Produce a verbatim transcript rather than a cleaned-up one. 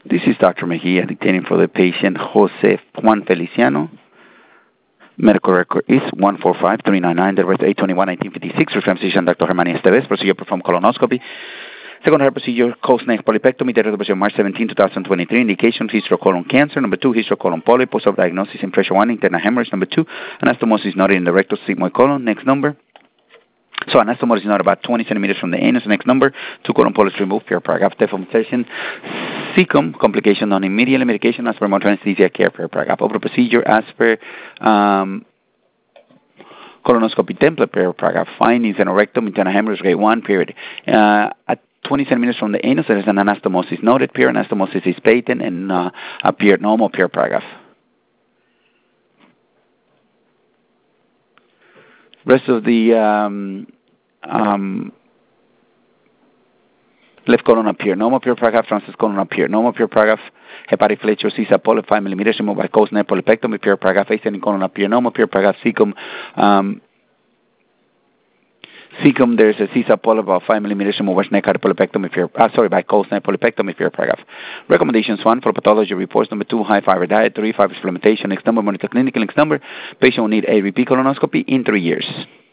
This is Doctor Mejia dictating for the patient Jose Juan Feliciano. Medical record is one four five three nine nine, date birth eight twenty-one nineteen fifty-six. Reference physician Doctor Germani Esteves. Procedure performed colonoscopy. Second hair procedure, post-neck polypectomy, date of March seventeenth, twenty twenty-three. Indication, hysterocolon cancer. Number two, hysterocolon polyp. Post-op diagnosis, impression one, internal hemorrhage. Number two, anastomosis noted in the rectal sigmoid colon. Next number. So anastomosis is not about twenty centimeters from the anus. Next number, two colon polyps removed, pure paragraph, deformation, cecum, complication non immediate medication, as per more anesthesia care, pure paragraph. Open procedure, as per um, colonoscopy template, pure paragraph. Findings, anorectum, internal hemorrhage, grade one, period. Uh, at twenty centimeters from the anus, there is an anastomosis noted, pure anastomosis is patent and uh, appeared normal, pure paragraph. Rest of the um, um, left colon appear normal, pure paragraph. Transverse colon appear normal, pure paragraph. Hepatic flexure, CISA polyp, five millimeters, removed by post-neck polypectomy, pure paragraph. Ascending colon appear normal, pure paragraph. Cecum, um, cecum, there's a CISA polyp about five millimeters, removed by neck polypectomy, pure, uh, sorry, by post-neck polypectomy, pure paragraph. Recommendations: one, for pathology reports. Number two, high fiber diet. Three, fiber supplementation. Next number, monitor clinical. Next number, patient will need a repeat colonoscopy in three years.